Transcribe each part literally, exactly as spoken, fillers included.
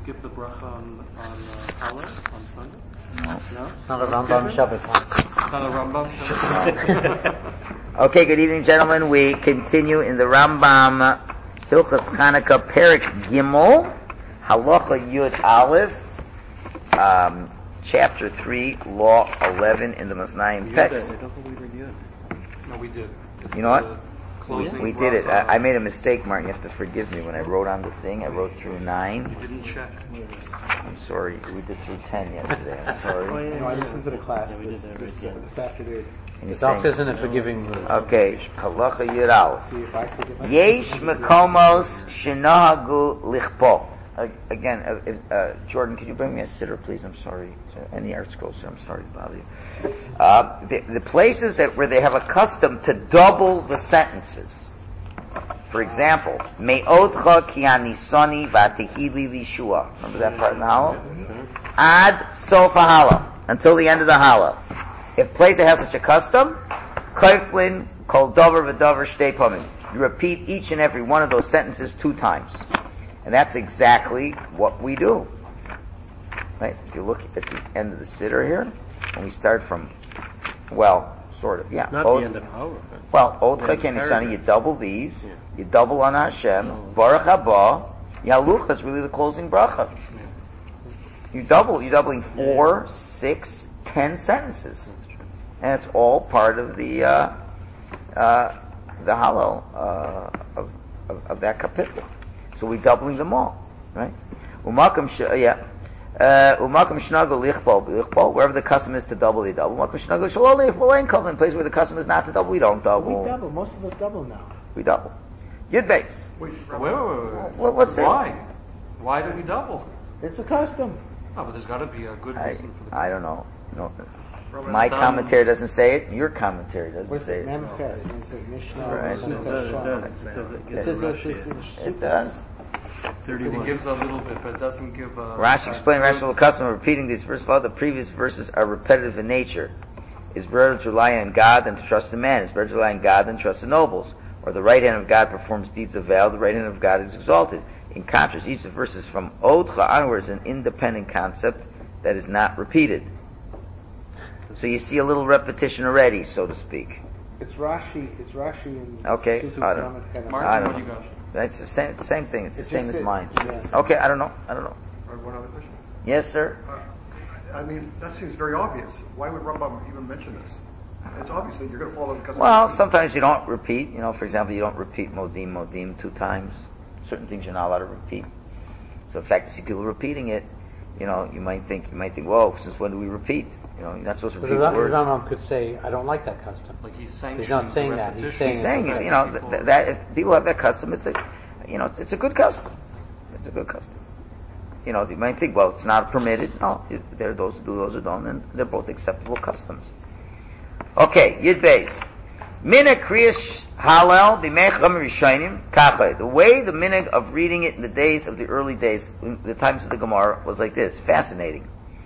skip the bracha on on uh, Challah on Sunday? No. No? It's not a Rambam Shabbat. It's not a Rambam Shabbat. Okay, good evening, gentlemen. We continue in the Rambam Hilchas Chanukah Perek Gimel, Halacha Yud Aleph, um, chapter three, law eleven in the Masnayim text. I don't think we reviewed it. No, we did. It's You know what? the closing We did it. bracha. I, I made a mistake, Martin. You have to forgive me. When I wrote on the thing, I wrote through nine. You didn't check. I'm sorry. We did through ten yesterday. I'm sorry. Oh, yeah, no, I listened to the class Yeah, we this, did that this, right, uh, yeah. this afternoon. And you're The doctor saying, isn't a forgiving mood. okay, Halacha Yud Aleph. See if I could get my Yesh mekomos shenahagu lichpo. Again, uh, if, uh, Jordan, could you bring me a sitter, please? I'm sorry. Any art scroll, sir. I'm sorry to bother you. Uh, the, the places that where they have a custom to double the sentences. For example, me'odcha ki anisani v'atihili lishua. Remember that part in the Hallel? Ad sof ha'Hallel, until the end of the Hallel. If place that has such a custom, koiflin kol dover v'dover shtei pamim. You repeat each and every one of those sentences two times. And that's exactly what we do. Right? If you look at the end of the siddur here, and we start from, well, sort of, yeah. Not Od, the end of Hallel. well, Od Yeah, Chakeni, you double these, Yeah. you double on Hashem, Baruch Haba, Yalucha is really the closing bracha. Yeah. You double, you're doubling four, six, ten sentences. And it's all part of the, uh, uh, the Hallel, uh, of, of, of that kapitel. So we're doubling them all, right? Umakam sh- yeah. Umakam shnago lichbo, lichbo, wherever the custom is to double, they double. Umakam shnago shalol lichbo, ain't in place where the custom is not to double, we don't double. We double. Most of us double now. We double. Yud base. Wait, wait, wait, wait. wait. What- what's that? Why? Why do we double? It's a custom. Oh, but there's got to be a good I, reason for the. I don't know. No. Robert My Stam- commentary doesn't say it, your commentary doesn't What's say it? it. Manifest. It's a Mishnah. Right. Sukkah, It does, it Shach. does. It says it It gets says Rashi. it's- it's- it's- It does. It gives a little bit, but it doesn't give a. Rashi explained Rashi will custom of repeating these. First of all, the previous verses are repetitive in nature. It's better to rely on God than to trust in man. It's better to rely on God than to trust in nobles. Or the right hand of God performs deeds of valor, the right hand of God is exalted. In contrast, each of the verses from Odcha onwards is an independent concept that is not repeated. So you see a little repetition already, so to speak. It's Rashi. It's Rashi in. Okay, Sukkah, I don't- Lamed Chet. Martin, I don't what do you know. got? That's the same, same thing. It's the It's same just as it. mine. Yes. Okay, I don't know. I don't know. Or one other question? Yes, sir. Uh, I mean, that seems very obvious. Why would Rambam even mention this? It's obviously you're going to follow because. Well, sometimes you don't repeat. You know, for example, you don't repeat modim, modim two times. Certain things you're not allowed to repeat. So, in fact, you see people repeating it. You know, you might think, you might think, whoa, since when do we repeat? You know, you're not supposed to So the repeat words. Rambam could say, I don't like that custom. Like he's saying. He's not saying that. He's saying He's saying it. You know, th- th- that if people have that custom, it's a, you know, it's, it's a good custom. It's a good custom. You know, you might think, well, it's not permitted. No, it, there are those who do, those who don't, and they're both acceptable customs. Okay, Yud Beis. Minhag Kriyas Hallel b'mei Chachamim Rishonim kachei. The way the minhag of reading it in the days of the early days, in the times of the Gemara, was like this. Fascinating.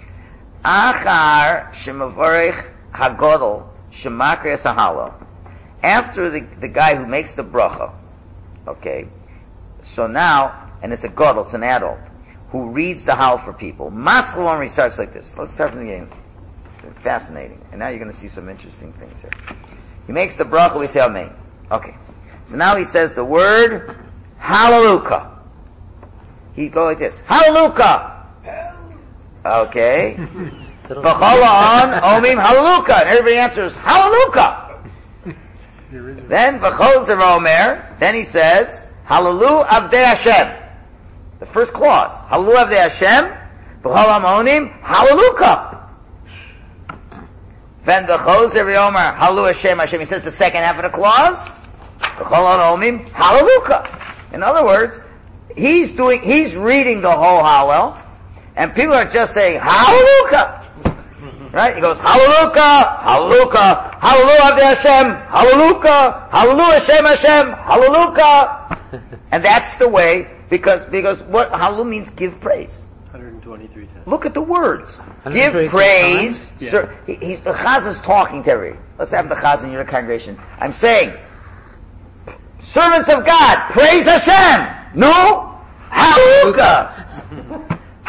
Achar shemavarech hagodol shemakriyas hallel. After the the guy who makes the bracha, okay. So now, and it's a godol, it's an adult who reads the hallel for people. Maschalon starts like this. Let's start from the beginning. Fascinating. And now you're going to see some interesting things here. He makes the bracha, we say amen. Okay. So now he says the word hallelujah. He go like this. Hallelujah. Okay. V'chola on omim hallelujah. And everybody answers hallelujah. Then v'chol omer. Then he says hallelu avdei Hashem. The first clause. Hallelu avdei Hashem. V'chol onim hallelujah. Then the Choser V'Yomer Halu Hashem Hashem. He says the second half of the clause. V'chol Omim Hallelujah. In other words, he's doing, he's reading the whole Hallel, and people are just saying Hallelujah. Right? He goes Hallelujah, Hallelujah, Hallelujah Hashem, Hallelujah, Hallelujah Hashem Hashem, Hallelujah. And that's the way, because because what Hallelu means, give praise. one hundred twenty-three times. Look at the words. one Give hundred twenty-three praise. times? Yeah. Sir, he, he's, the Chaz is talking to everybody. Let's have the Chaz in your congregation. I'm saying, servants of God, praise Hashem. No? Hallelujah.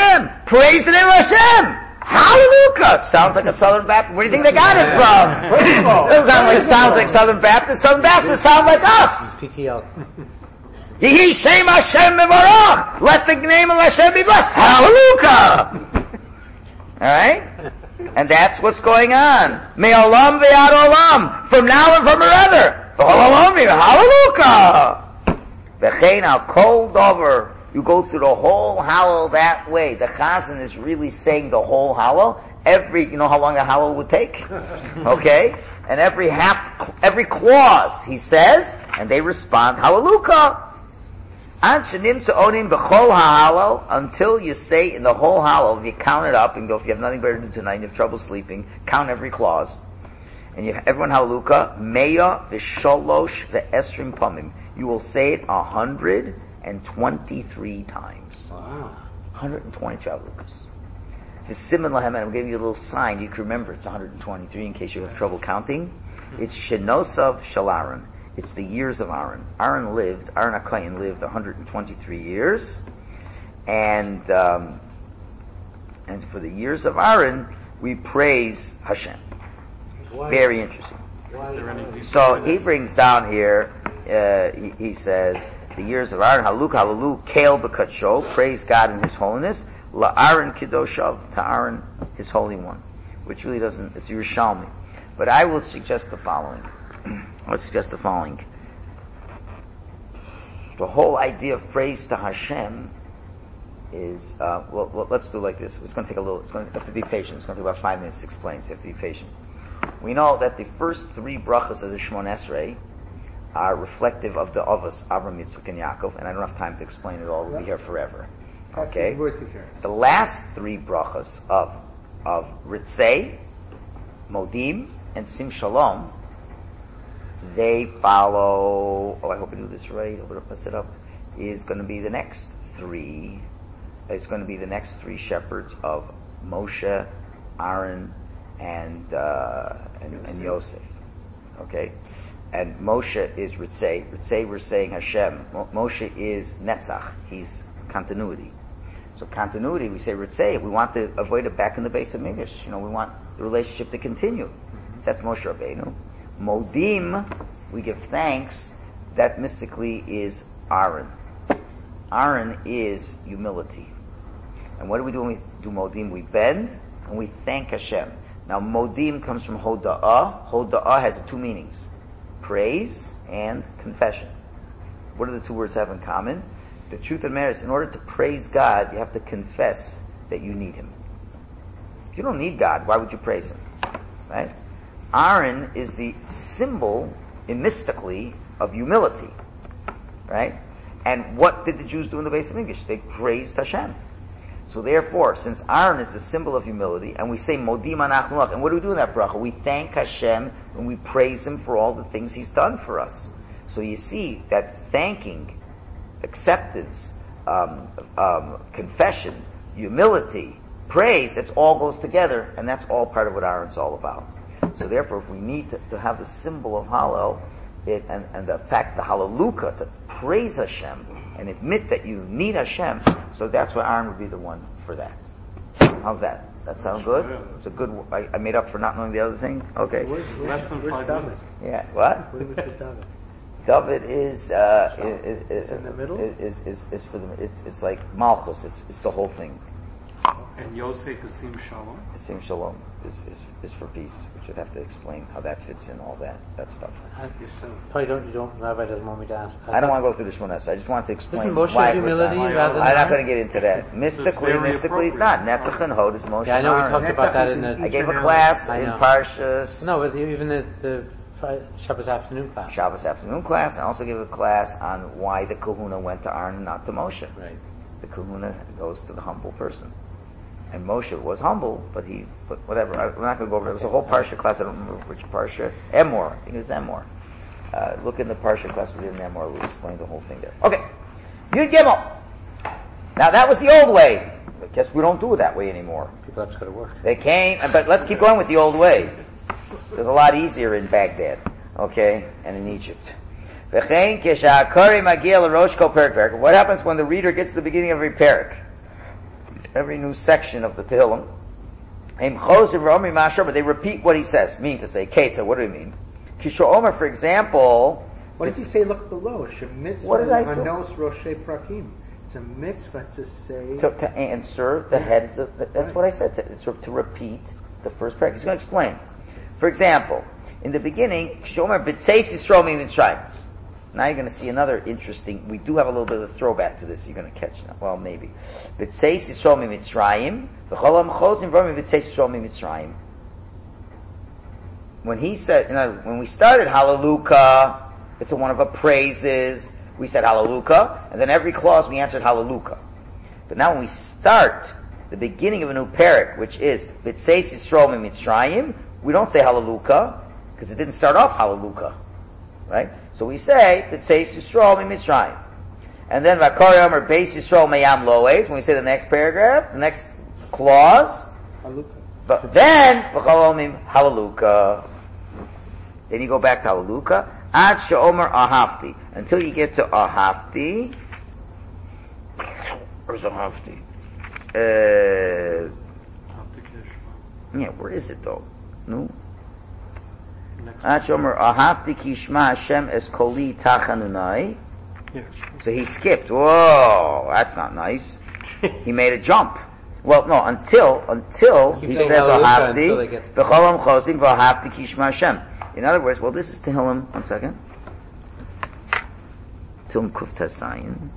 Hashem. Praise the name of Hashem. Hallelujah. Sounds like a Southern Baptist. Where do you think they got it from? Doesn't sound like, sounds like Southern Baptist. Southern Baptists sound like us. P T L. Yehi Shem Hashem Mevarach. Let the name of Hashem be blessed. Hallelujah. Alright? And that's what's going on. Me olam ve'ad olam. From now and from forever. Hallelujah. V'chein al kol dover. You go through the whole Hallel that way. The Chazan is really saying the whole Hallel. Every, you know how long a Hallel would take? Okay? And every half, every clause he says, and they respond, Hallelujah. Until you say in the whole Hallel, if you count it up and go, if you have nothing better to do tonight and you have trouble sleeping, count every clause. And you, everyone Hallelujah, Meya v'sholosh v'esrim pamim. You will say it a hundred and twenty-three times. Wow. one hundred twenty-three Hallelujahs. The Siman Lahem, and I'm giving you a little sign, you can remember it's one hundred twenty-three in case you have trouble counting. It's Shenosav Shel Aaron. It's the years of Aaron. Aaron lived, Aaron HaKohen lived one hundred twenty-three years, and um, and for the years of Aaron, we praise Hashem. Why? Why? Very interesting. So he brings down here, uh, he, he says, the years of Aaron, Haluk, Hallelu, Kael B'Kadsho, praise God in His holiness, La Aaron Kidoshav, to Aaron, His Holy One, which really doesn't, it's Yerushalmi. But I will suggest the following. I would suggest the following. The whole idea of praise to Hashem is, uh, well, well, let's do it like this. It's going to take a little, it's going to have to be patient. It's going to take about five minutes to explain, so you have to be patient. We know that the first three brachas of the Shemon Esrei are reflective of the Avos, Avram, Yitzchak, and Yaakov, and I don't have time to explain it all. We'll be here forever. Okay? The last three brachas of of Ritzei, Modim, and Sim Shalom, they follow, oh, I hope I do this right, I hope I don't mess it up, is going to be the next three, it's going to be the next three shepherds of Moshe, Aaron, and, uh, and, and Yosef. Okay? And Moshe is Ritzei. Ritzei, we're saying Hashem. Mo- Moshe is Netzach. He's continuity. So continuity, we say Ritzei. We want to avoid it back in the base of Mikdash. You know, we want the relationship to continue. Mm-hmm. That's Moshe Rabbeinu. Modim, we give thanks. That mystically is Aaron. Aaron is humility. And what do we do when we do Modim? We bend and we thank Hashem. Now, Modim comes from Hoda'ah. Hoda'ah has two meanings. Praise and confession. What do the two words have in common? The truth of the matter is, in order to praise God, you have to confess that you need Him. If you don't need God, why would you praise Him? Right? Aaron is the symbol, mystically, of humility. Right? And what did the Jews do in the base of English? They praised Hashem. So therefore, since Aaron is the symbol of humility, and we say Modim Anachnu Lach, and what do we do in that bracha? We thank Hashem and we praise Him for all the things He's done for us. So you see that thanking, acceptance, um, um, confession, humility, praise, it all goes together, and that's all part of what Aaron's all about. So therefore, if we need to, to have the symbol of Hallel, it, and, and the fact, the Hallelujah, to praise Hashem and admit that you need Hashem, so that's why Aaron would be the one for that. How's that? Does that sound good? It's a good. I, I made up for not knowing the other thing. Okay. Where's, where's, Less than where's five David? minutes. Yeah. What? Where was David? David is uh, is, is, It's in the middle? Is, is, is for the. It's it's like Malchus. It's it's the whole thing. And Yosef is Sim Shalom. Sim Shalom is, is is for peace, which I'd have to explain how that fits in all that that stuff. Probably don't, you don't, Rabbi doesn't want me to ask. I don't want to go through this one. I just want to explain Isn't Moshe why it was humility on. rather than I'm not Aaron? going to get into that. Mystically, very mystically, it's not. Netzach and Hod is Moshe. Yeah, I know we and talked Aaron. about that in the. I gave a class I in know. Parshas. No, but even the, the Fri- Shabbos afternoon class. Shabbos afternoon class. I also gave a class on why the kahuna went to Aaron and not to Moshe. Right. The kahuna goes to the humble person. And Moshe was humble, but he, but whatever. I, we're not going to go over it. It was a whole Parsha class. I don't remember which Parsha. Emor. I think it was Emor. Uh, look in the Parsha class we did in Emor. We'll explain the whole thing there. Okay. Yud Gimel. Now that was the old way. I guess we don't do it that way anymore. People have to go to work. They came, but let's keep going with the old way. It was a lot easier in Baghdad, okay, and in Egypt. What happens when the reader gets to the beginning of every parak? every new section of the Tehillim. But they repeat what he says. Meaning to say, Keita, what do you mean? Kisho Omer, for example. What did he say? Look below. What did I do? Anos Roshei Prakim. It's a mitzvah to say. To, to answer the head. Of the, that's right. What I said. To, to, to repeat the first paragraph. He's going to explain. For example, in the beginning, Kisho Omer B'tzeis Yisrael Mitzrayim. Now you're going to see another interesting. We do have a little bit of a throwback to this. You're going to catch now. Well, maybe. B'tzeis Yisrael Mitzrayim. V'cholam Chozim V'rami B'tzeis Yisrael Mitzrayim. When he said, you know, when we started Hallelujah, it's a one of our praises. We said Hallelujah, and then every clause we answered Hallelujah. But now when we start the beginning of a new parak, which is B'tzeis Yisrael Mitzrayim, we don't say Hallelujah because it didn't start off Hallelujah, right? So we say B'tzeis Yisrael Mitzrayim, and then V'kar Yomer Beis Yisrael Meyam Loes. When we say the next paragraph, the next clause, Hallelujah. But then V'cholomim Hallelujah. Then you go back to Hallelujah. Ad she'omer ahavti. Until you get to ahavti. Where's ahavti? Uh, yeah, where is it though? No. Ad she'omer ahavti kishma Hashem es koli tachanunai. So he skipped. Whoa, that's not nice. He made a jump. Well, no, until, until he says ahavti. V'cholam chosim v'ahavti kishma Hashem. In other words, well, this is Tehillim. One second. Tehillim Kuf Tesayin.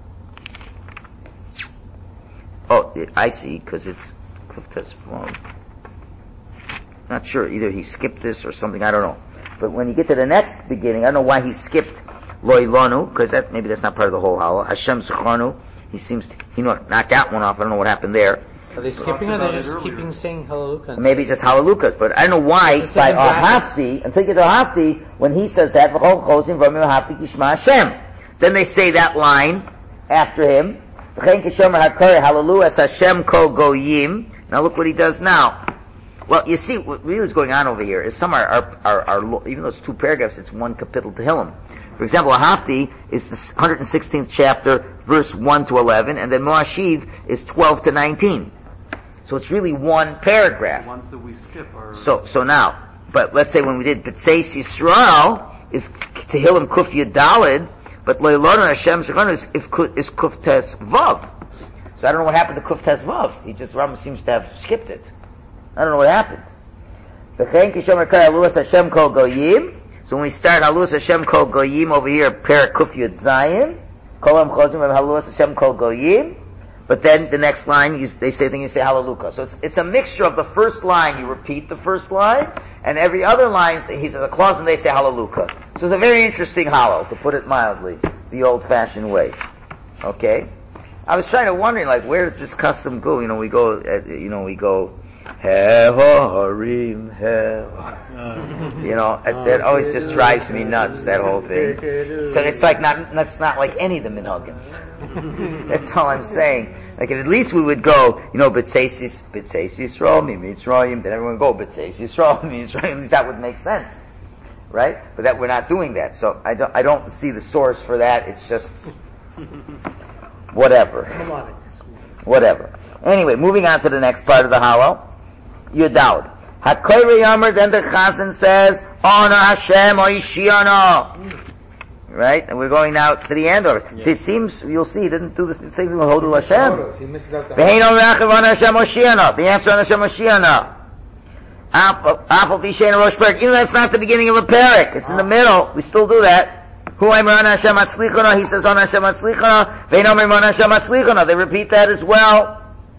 Oh, I see, because it's Kuf Tes. Well, not sure. Either he skipped this or something. I don't know. But when you get to the next beginning, I don't know why he skipped Loi Lonu, because that maybe that's not part of the whole Hallel. Hashem Zechronu. He seems to, he knocked that one off. I don't know what happened there. Are they skipping or are they just keeping saying Hallelujah? Maybe just Hallelujah, but I don't know why by Ahavti, until you get to Ahavti, when he says that, then they say that line after him. Now look what he does now. Well, you see, what really is going on over here is some are, are, are, are even though it's two paragraphs, it's one kapitel Tehillim. For example, Ahavti is the one hundred sixteenth chapter, verse one to eleven, and then Moashiv is twelve to nineteen. So it's really one paragraph. The ones that we skip are... So, so now, but let's say when we did B'tzeis Yisrael, is Tehillim Kuf Yud Daled, but Leilonu Hashem Shechonu is, is Kuf Tes Vav. So I don't know what happened to Kuf Tes Vav. He just, Rambam seems to have skipped it. I don't know what happened. So when we start Halus Hashem Kol Goyim over here, Perak Kuf Yud Zayin, Kolam Chozim and Halus Hashem Kol Goyim, but then the next line, you, they say, then you say Hallelujah. So it's, it's a mixture of the first line, you repeat the first line, and every other line, he says a clause and they say Hallelujah. So it's a very interesting Hallel, to put it mildly, the old-fashioned way. Okay? I was trying to wondering, like, where does this custom go? You know, we go, uh, you know, we go, He-ho-harim, he You know, it, that always just drives me nuts, that whole thing. So it's like not, that's not like any of the minhagim. That's all I'm saying. Like, at least we would go, you know, B'tzeis Yisrael, Mitzrayim, then everyone would go, B'tzeis Yisrael, Mitzrayim, at least that would make sense. Right? But that, we're not doing that. So I don't, I don't see the source for that. It's just, whatever. Whatever. Anyway, moving on to the next part of the Hallel. Yudaled. HaKoyre Yomer, then the Chazan says, Honor Hashem Oishiano. Right? And we're going now to the end of it. Yeah. So it seems, you'll see, he didn't do the same thing with Hodul Hashem. He misses out the Honor Hashem Oishiano. The answer on Hashem Oishiano. Apple Vishen Rosh Parak. Even though that's not the beginning of a parak. It's in the middle. We still do that. Hu Aimer Honor Hashem Atzlichono. He says Honor Hashem Atzlichono. Vein Omer Honor Hashem Atzlichono. They repeat that as well.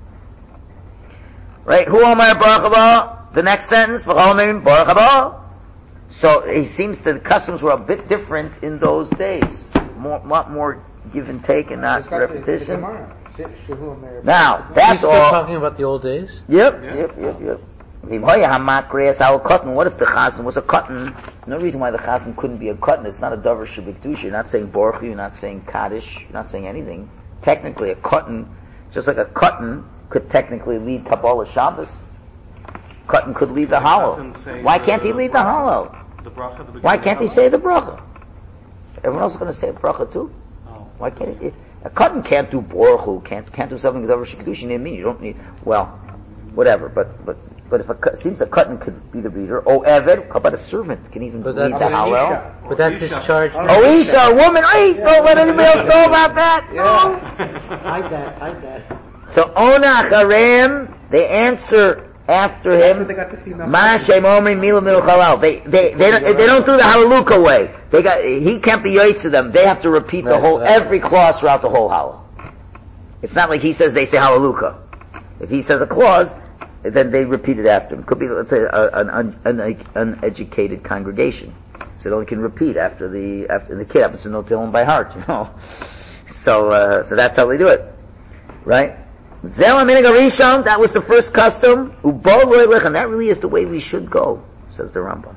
Right? Hu Omer Baruch Haba. The next sentence, V'cholim Baruch Haba. So it seems that the customs were a bit different in those days. More, lot more give and take and not repetition. Now, that's still all. talking about the old days? Yep, yep, yep, yep. yep. What if the chazan was a cotton? No reason why the chazan couldn't be a cotton. It's not a davar shebikdusha. You're not saying Baruch, you're not saying Kaddish, you're not saying anything. Technically, a cotton, just like a cotton, could technically lead Kabbalah Shabbos. Cotton could lead the hollow. Why can't he lead the hollow? Why can't he say the bracha? Everyone else is going to say a bracha too. Why can't he? A katan can't do borchu, can't can't do something with over shikdush. You mean you don't need well, whatever. But but but if a it seems a katan could be the reader. Oh, eved, how about a servant can even But read that- the hallel? But that discharged. Oh, Isha, a woman. Hey, don't let anybody else know about that. No. Hide that, hide that. So Onach Aram, they answer after him. They got the female. Ma Shem Omri Mila Mil Chalal. They they they don't, they don't do the Hallelujah way. They got he can't be yaitz to them. They have to repeat the Right, whole right. every clause throughout the whole Hallel. It's not like he says they say Hallelujah. If he says a clause, then they repeat it after him. Could be let's say a, an un, an uneducated congregation, so they only can repeat after the after the kid happens to know Tehillim by heart. You know, so uh, so that's how they do it, right? Zela minig harishon, that was the first custom. Ubol roilech, and that really is the way we should go, says the Rambam.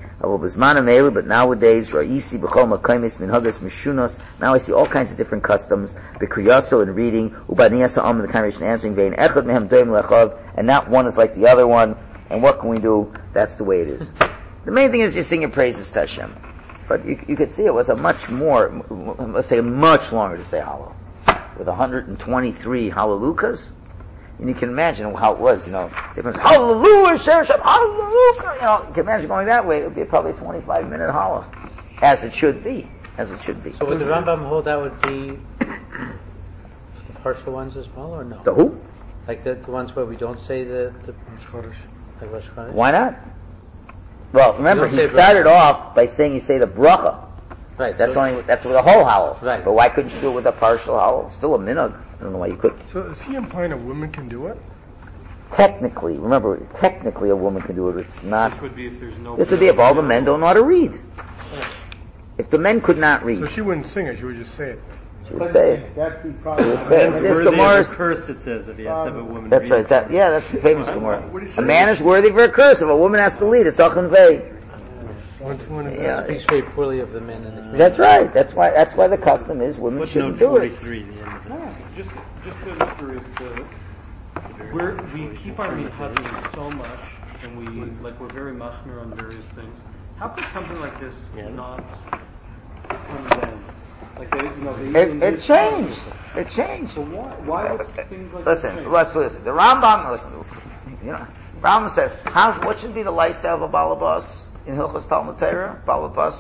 But nowadays, ra'isi b'chol makaymis minhagas mishunos. Now I see all kinds of different customs. B'kriyaso in reading, ubaniyasa am the congregation answering vein echad mehem doim lechav, and not one is like the other one. And what can we do? That's the way it is. The main thing is you sing your praises to Hashem. But you, you could see it was a much more, let's say much longer to say Hallel. With one hundred twenty-three Hallelujahs. And you can imagine how it was, you know, different, Hallelujah, Shem Shem, Hallelujah, you know, you can imagine going that way, it would be probably a twenty-five minute Hallel. As it should be. As it should be. So would the Rambam hold that would be the partial ones as well, or no? The who? Like the, the ones where we don't say the, the like Rosh Chodesh? Why not? Well, remember, You don't he say started bracha. off by saying you say the bracha. Right. That's so only, that's with a whole Hallel. Right. But why couldn't you do it with a partial Hallel? It's still a minhag. I don't know why you couldn't. So is he implying a woman can do it? Technically, remember, technically a woman can do it. It's not. This would be if there's no. This would be if all the men don't know how to read. If the men could not read, So she wouldn't sing it, she would just say it. she would say it. That'd be She probably. would say it. Man's This worthy of Gemara's- a curse, it says, if he has to have a woman That's read right. it. That, yeah, that's the famous Gemara. What do you A say? man is worthy of a curse if a woman has to lead. It's Achan Vei. One to one is Yeah. speaks very poorly of the men in the That's right. That's why. That's why the custom is women Footnote shouldn't do it. forty-three, the end of it. No, just just to illustrate the we're we keep our minhagim so much, and we like we're very machmir on various things. How could something like this Yeah. not come then? Like they, you know, they It, it changed. It changed. So why why would things like Listen, this let's put this. The Rambam. Listen, you know, Rambam says, how, what should be the lifestyle of a balabas in Hilchos Talmud Torah? Balabas,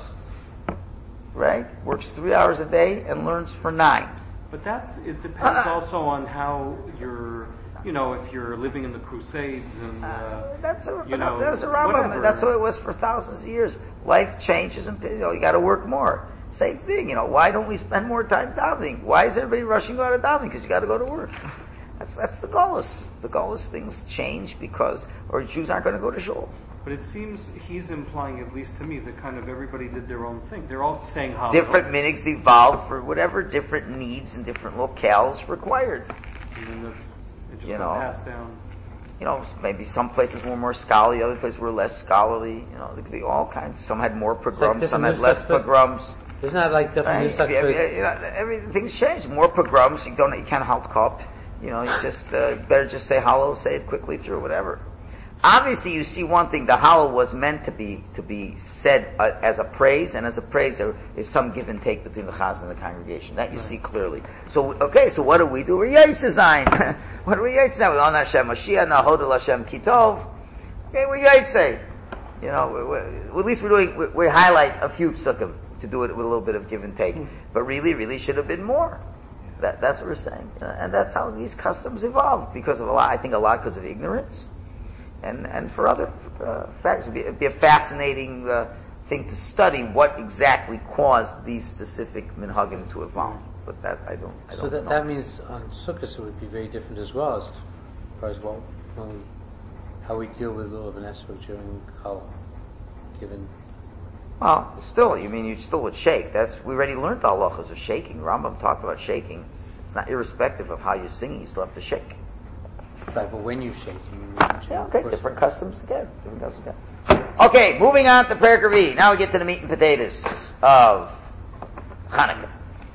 right? Works three hours a day and learns for nine. But that it depends Uh, also on how you're, you know, if you're living in the Crusades and. Uh, Uh, that's a, you know, that's a Rambam. whatever. That's how it was for thousands of years. Life changes, and you know you got to work more. Same thing. You know, why don't we spend more time davening? Why is everybody rushing out of davening? Because you got to go to work. That's that's the goal. The goal is things change because, or Jews aren't going to go to shul. But it seems he's implying, at least to me, that kind of everybody did their own thing. They're all saying how Different minigs evolved for whatever different needs and different locales required. and then the, it just You got know. passed down. You know, maybe some places were more scholarly, other places were less scholarly. You know, there could be all kinds. Some had more pogroms, different some had news less stuff, but- pogroms. Isn't that like different Right? news stuff? Yeah, yeah, you know, everything's changed. More pogroms. You don't. You can't halt cup. You know, you just uh, better just say Hallel, say it quickly through, whatever. Obviously, you see one thing: the Hallel was meant to be to be said uh, as a praise, and as a praise, there is some give and take between the chazan and the congregation. That you see clearly. So, okay, so what do we do? We're Yaitzah. What do we Yaitzah? We're on Hashem Mashiach, Nahodel Hashem Kitov. Okay, we're Yaitzah. You know, we're, we're, at least we're doing. We, we highlight a few psukim to do it with a little bit of give and take, but really, really should have been more. That, that's what we're saying, uh, and that's how these customs evolved because of a lot. I think a lot because of ignorance, and and for other uh, facts. It'd be, it'd be a fascinating uh, thing to study what exactly caused these specific minhagim to evolve. But that I don't. I So don't that know. that means on Sukkot it would be very different as well as far as well when we, how we deal with Lulav and Esrog during Chol, given. Well, still, you mean you still would shake. That's we already learned the halachas of shaking. Rambam talked about shaking. It's not irrespective of how you're singing. You still have to shake. Right, but when you shake, you need to Yeah, of okay, course, different customs again. Different customs again. Okay, moving on to Perek Revi. Now we get to the meat and potatoes of Hanukkah.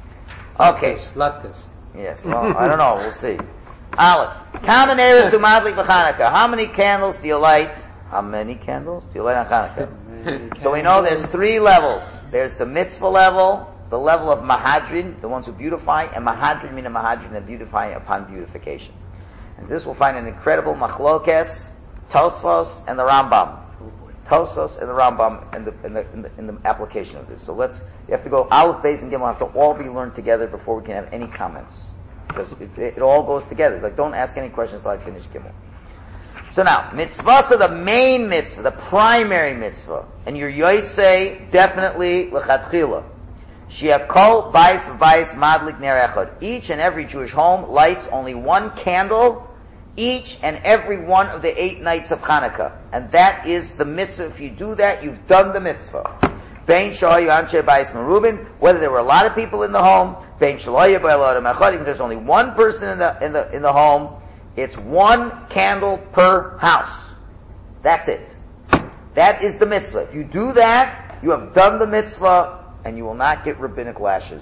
Okay. Latkes. Yes, well, I don't know. We'll see. Aleph. Common eres to madlik b'Chanukah. How many candles do you light? How many candles do you light on Hanukkah? So we know there's three levels. There's the mitzvah level, the level of Mahadrin, the ones who beautify, and Mahadrin mina Mahadrin, the beautifying upon beautification. And this will find an incredible machlokes, Tosfos, and the Rambam. Tosfos and the Rambam in the, in the, in the, in the application of this. So let's, you have to go, Aleph, Beis, and Gimel have to all be learned together before we can have any comments. Because it, it, it all goes together. Like, don't ask any questions until I finish Gimel. So now, mitzvahs are the main mitzvah, the primary mitzvah. And your yotzei, definitely, l'chatchila. Shiakol, Bais, V'Bais, Madlik, Ner Echad. Each and every Jewish home lights only one candle each and every one of the eight nights of Hanukkah. And that is the mitzvah. If you do that, you've done the mitzvah. Bein Shahayu Anshe Bais Merubin, whether there were a lot of people in the home, Bein Shalayu Ba'alad Mechad, if there's only one person in the, in the, in the home, it's one candle per house. That's it. That is the mitzvah. If you do that, you have done the mitzvah, and you will not get rabbinic lashes.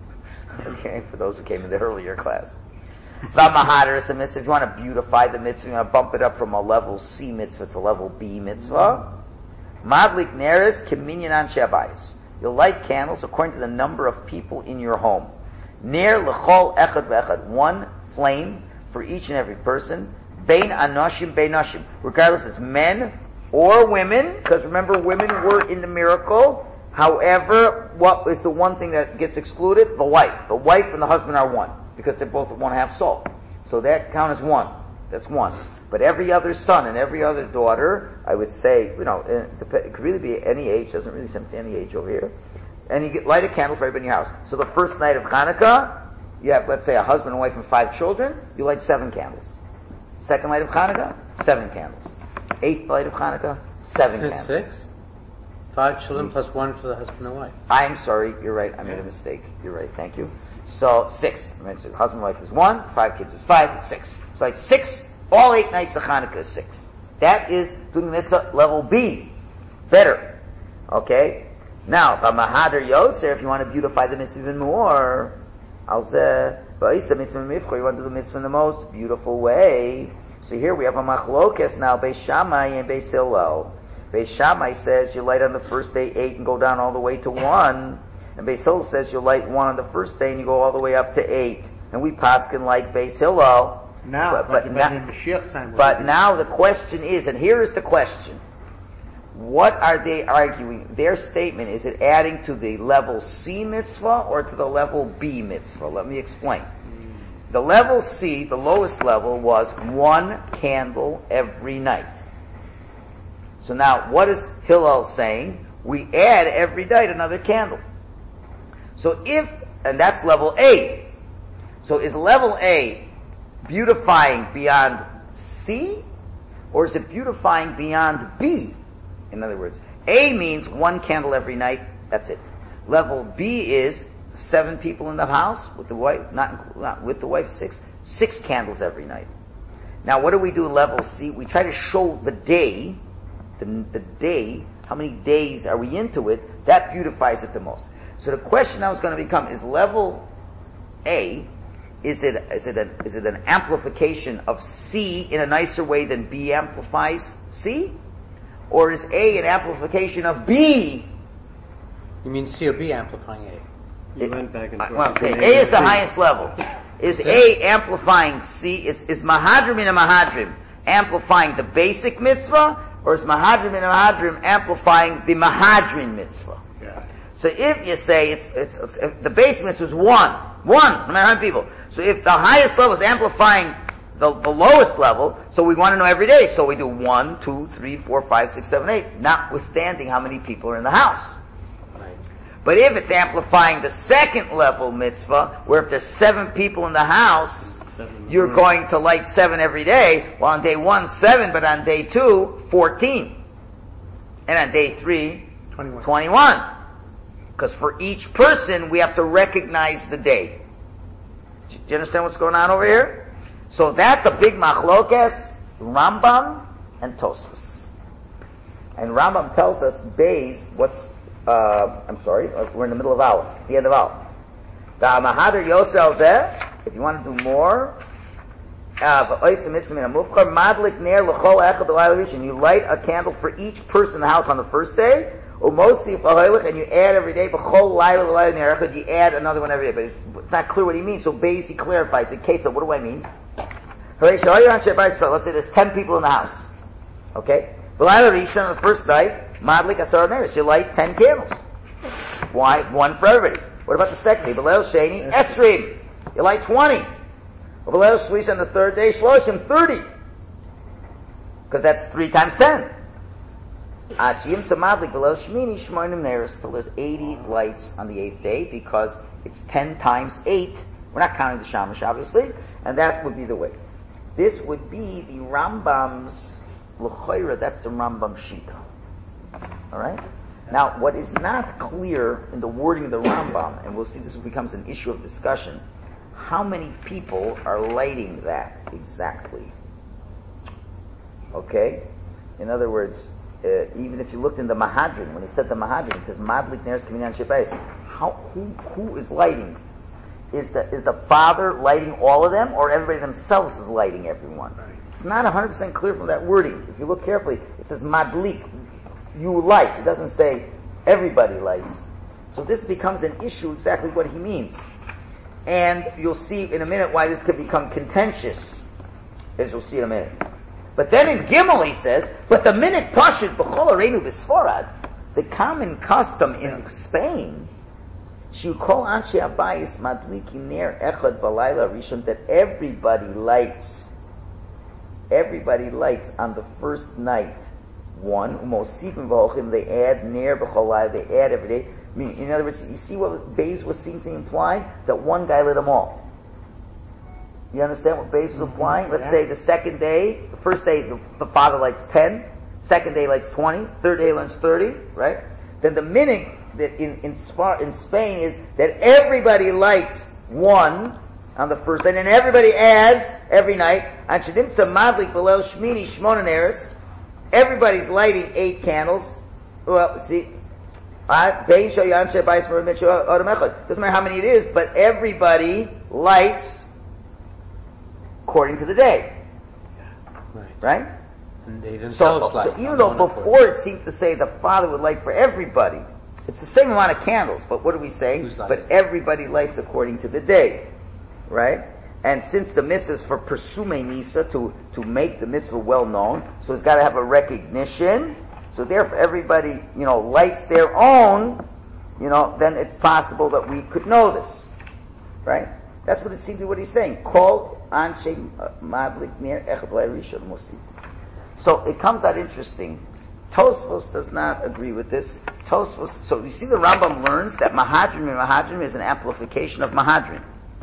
Okay, for those who came in the earlier class. V'mahadar is a mitzvah. If you want to beautify the mitzvah, you want to bump it up from a level C mitzvah to level B mitzvah. Madlik neres kiminyan anshe habayis. You'll light candles according to the number of people in your home. Ner l'chol echad v'echad. One flame for each and every person. Bein anoshim, bein noshim. Regardless it's men or women, because remember women were in the miracle. However, what is the one thing that gets excluded? The wife. The wife and the husband are one, because they're both one half soul. So that count as one. That's one. But every other son and every other daughter, I would say, you know, it could really be any age, doesn't really seem to any age over here. And you get, light a candle for everybody in your house. So the first night of Hanukkah, you have, let's say, a husband and wife and five children, you light seven candles. Second night of Hanukkah, seven candles. Eighth night of Hanukkah, seven It's candles. six? Five children plus one for the husband and wife. I'm sorry, you're right, I made a mistake. You're right, thank you. So, six. I mean, so husband and wife is one, five kids is five, it's six. It's like six, all eight nights of Hanukkah is six. That is doing this at level B. Better. Okay? Now, B'mahadar Yoser, if you want to beautify the mitzvah even more, I'll say, Ba'isa mitzvah mifcha, you want to do the mitzvah in the most beautiful way. So here we have a machlokes now, Beis Shammai and Beis Hillel. Beis Shammai says you light on the first day eight and go down all the way to one. And Beis Hillel says you light one on the first day and you go all the way up to eight. And we paskin like Beis Hillel. Now, but, but, like now, in Mashiach time, but now the question is, and here is the question. What are they arguing? Their statement, is it adding to the level C mitzvah or to the level B mitzvah? Let me explain. The level C, the lowest level, was one candle every night. So now, what is Hillel saying? We add every night another candle. So if, and that's level A. So is level A beautifying beyond C? Or is it beautifying beyond B? In other words, A means one candle every night, that's it. Level B is seven people in the house with the wife, not, not with the wife, six, six candles every night. Now what do we do in level C? We try to show the day, the, the day, how many days are we into it, that beautifies it the most. So the question now is going to become, is level A, is it, is it, a, is it an amplification of C in a nicer way than B amplifies C? Or is A an amplification of B? You mean C or B amplifying A? You went back and forth. Well, okay, between A is the and C. highest level. Is A amplifying C? Is, is Mahadrim in a Mahadrim amplifying the basic mitzvah? Or is Mahadrim in a Mahadrim amplifying the Mahadrim mitzvah? Yeah. So if you say it's, it's, it's if the basic mitzvah is one, one, no matter how many people. So if the highest level is amplifying the, the lowest level, so we want to know every day. So we do one, two, three, four, five, six, seven, eight, notwithstanding how many people are in the house. But if it's amplifying the second level mitzvah, where if there's seven people in the house, Seven. you're going to light seven every day. Well, on day one, seven, but on day two, fourteen. And on day three, twenty-one. twenty-one. Because for each person, we have to recognize the day. Do you understand what's going on over here? So that's a big machlokes, Rambam and Tosfos. And Rambam tells us, Beis, what's Uh, I'm sorry, we're in the middle of Aleph, the end of Aleph. The Mahadar Yosel Zeh, if you want to do more, Uh, madlik ner l'chol echad b'layla rishon. You light a candle for each person in the house on the first day. Umosif l'hoylech, and you add every day. B'chol layla b'layla ner echad. You add another one every day. But it's not clear what he means. So Beis he clarifies. Okay, so what do I mean? Let's say there's ten people in the house. Okay, b'layla rishon on the first night. Madlik asar neris. You light ten candles. Why? One for everybody. What about the second day? B'layla sheni esrim. You light twenty. B'layla shlish on the third day. Shloshim thirty. Because that's three times ten. Achiyim samadlik b'layla shmini shmoinim neris. Till there's eighty lights on the eighth day, because it's ten times eight. We're not counting the shamash, obviously, and that would be the way. This would be the Rambam's l'choira. That's the Rambam shita. All right. Now, what is not clear in the wording of the Rambam, and we'll see this becomes an issue of discussion, how many people are lighting that exactly? Okay? In other words, uh, even if you looked in the Mahadrin, when he said the Mahadrin, it says, Madlik Neres Kaminyan Shebais. How, who, who is lighting? Is the, is the father lighting all of them, or everybody themselves is lighting everyone? It's not one hundred percent clear from that wording. If you look carefully, it says Madlik. You light. It doesn't say everybody lights. So this becomes an issue, exactly what he means. And you'll see in a minute why this could become contentious, as you'll see in a minute. But then in Gimel he says, but the minute Pashut b'chol areinu b'sforad, the common custom in Spain, shukol anshe abayis madlikim ner echad balayla rishon, that everybody lights, everybody lights on the first night. One, umosifim v'hochim, they add ner b'cholai, they add every day. I mean, in other words, you see what Beis was seeming to imply? That one guy lit them all. You understand what Beis was implying? Let's say the second day, the first day, the, the father lights ten, second day lights twenty, third day lights thirty, right? Then the meaning that in, in, Spa, in Spain is that everybody lights one on the first day, and then everybody adds every night. And shedimtza madlik below shmini shmonaneres. Everybody's lighting eight candles. Well, see, doesn't matter how many it is, but everybody lights according to the day. Right. Right? And they themselves so, light. so even though before it seemed to say the father would light for everybody, it's the same amount of candles, but what do we say? But everybody lights according to the day. Right? And since the mitzvah is for Persume Misa, to, to make the mitzvah well known, so it's got to have a recognition. So therefore everybody, you know, lights their own, you know, then it's possible that we could know this. Right? That's what it seems to be what he's saying. Kol anshe madlik ner echad rishon mosi. So it comes out interesting. Tosfos does not agree with this. Tosfos, so you see the Rambam learns that Mahadrim and Mahadrim is an amplification of Mahadrim.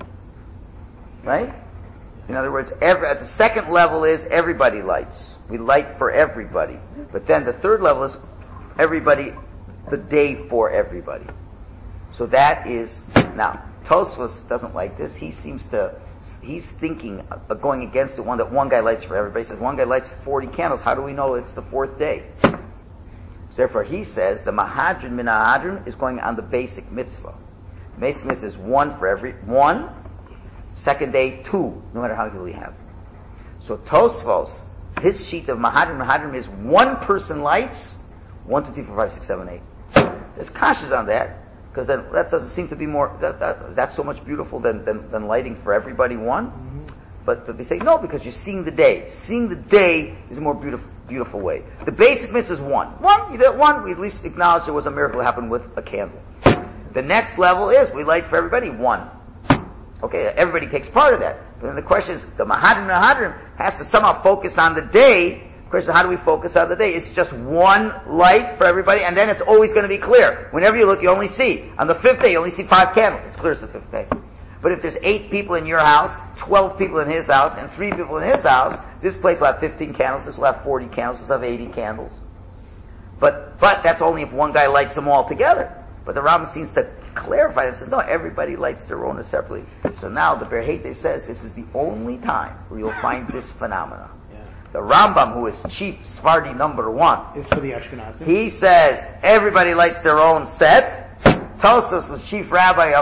Right? In other words, every, at the second level is everybody lights. We light for everybody. But then the third level is everybody, the day for everybody. So that is, now, Tosfos doesn't like this. He seems to, he's thinking of going against the one that one guy lights for everybody. He says one guy lights forty candles. How do we know it's the fourth day? So therefore he says the Mahadrin min Mahadrin is going on the basic mitzvah. The basic mitzvah is one for every, one. Second day, two, no matter how many we have. So Tosfos, his sheet of Mahadrim, Mahadrim is one person lights, one, two, three, four, five, six, seven, eight. There's kashas on that, because that, that doesn't seem to be more, that, that, that's so much beautiful than, than, than lighting for everybody one. Mm-hmm. But, but they say, no, because you're seeing the day. Seeing the day is a more beautiful, beautiful way. The basic mitzvah is one. One, you did one, we at least acknowledge there was a miracle that happened with a candle. The next level is, we light for everybody, one. Okay, everybody takes part of that. But then the question is, the Mahadrim Mahadrim has to somehow focus on the day. The question is, how do we focus on the day? It's just one light for everybody, and then it's always going to be clear. Whenever you look, you only see. On the fifth day, you only see five candles. It's clear it's the fifth day. But if there's eight people in your house, twelve people in his house, and three people in his house, this place will have fifteen candles, this will have forty candles, this will have eighty candles. But, but that's only if one guy lights them all together. But the Rambam seems to clarify and says, no, everybody lights their own separately. So now the Berheite says this is the only time where you'll find this phenomena. Yeah. The Rambam, who is chief Sephardi number one, is for the Ashkenazim. He says everybody lights their own set. Tosfos was chief rabbi of the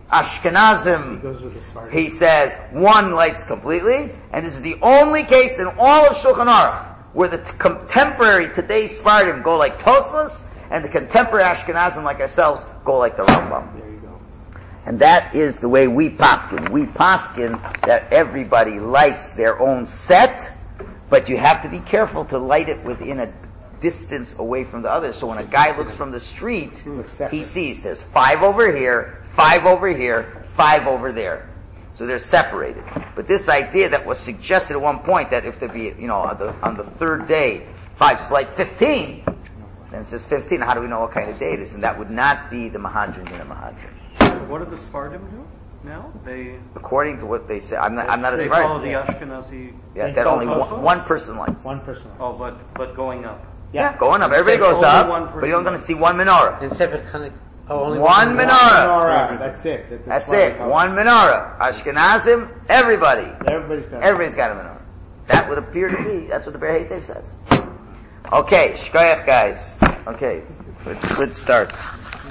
Ashkenazim, He goes with the Sfardim. he says one lights completely, and this is the only case in all of Shulchan Aruch where the t- contemporary today's Sfardim go like Tosfos, and the contemporary Ashkenazim like ourselves go like the Rambam. There you go. And that is the way we paskin. We paskin that everybody lights their own set, but you have to be careful to light it within a distance away from the others. So when a guy looks from the street, he sees there's five over here, five over here, five over there. So they're separated. But this idea that was suggested at one point that if there be, you know, on the, on the third day, five's like fifteen, then it says fifteen. How do we know what kind of day it is? And that would not be the Mahadran in a Mahadran. What do the Sfardim do now? They According to what they say, I'm not, I'm not a they follow the Sephardi. Ashkenazi. Yeah, that only Tosfos? one, one person lights. One person. Oh, but but going up. Yeah, going up. You Everybody said goes only up, one but you're person going to see one menorah. In Sefer Chanukah, oh, only One one menorah. Menorah. That's it. That- That's why it. they call One menorah. Ashkenazim, everybody. Everybody's got. Everybody's got a menorah. That would appear to be. That's what the Ber Heitev says. Okay, shkoyach guys. Okay, good, good start.